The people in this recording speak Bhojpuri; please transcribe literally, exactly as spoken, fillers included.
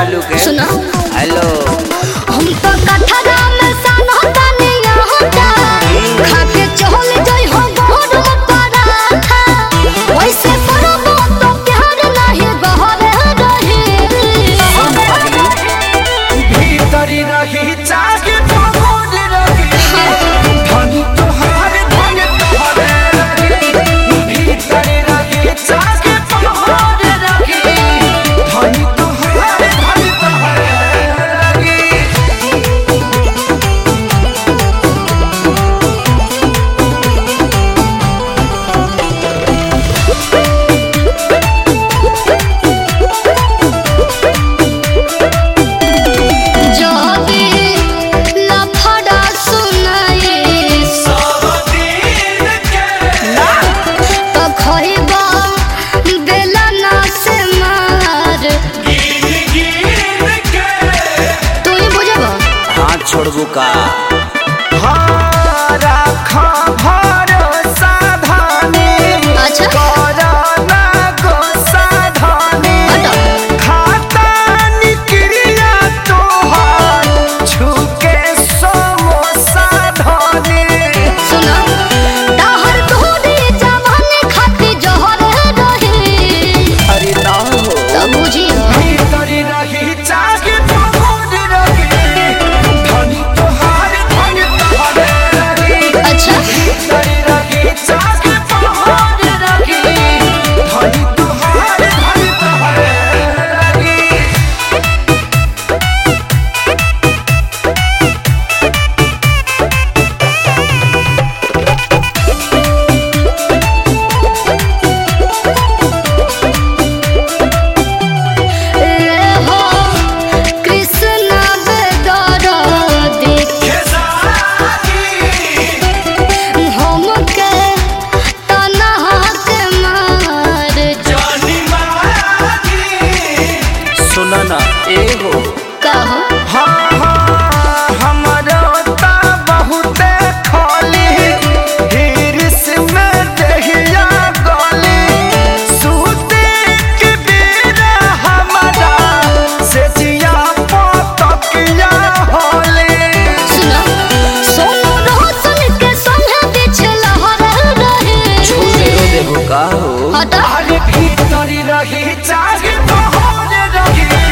आलू के। सुना हेलो हम तो कठरा में सानो तनिया होता खा के चल जाई हो गोर में पराठा वैसे करबो तो प्यार नहीं गहरे रही भीतरी रही चाहे भगोल रही धनी तोहार धन तोहरे रही भीतरी रही चाहे भगोल रही धनी तोहार धन तोहरे रही। जो भी लफड़ा सुनाई तो खइबा बेलना से मार तू ही बुझबा हाथ छोड़बू का। हाँ राखा भरोसा धानी अच्छा करना गोसा धानी हटो खाता निकरिया तोहार छुके समोसा धानी। सुना ताहर तोहरी जवानी खाती जहर रही अरे ना हो तब बुझी भीतरी रही चाहे भगोल रही धनी तोहार धन तोहरे रही अच्छा भीतरी रही चाहे भगोल रही धनी तोहार धन तोहरे रही। ए हो कृष्ण बेदरदी हमके तनहा के मार सुना ना ए हो कहो हाँ हाँ हमरो ता बहुते खोली हिरिस में दहिया गली सूते के बेरा हमारा से जिया पोतकिया होली। सुनो सोनू रोशन के संग पीछे लहर रही छोड़ दे देबू का हो। हटा अरे भीतरी रही चाहे बाहर रही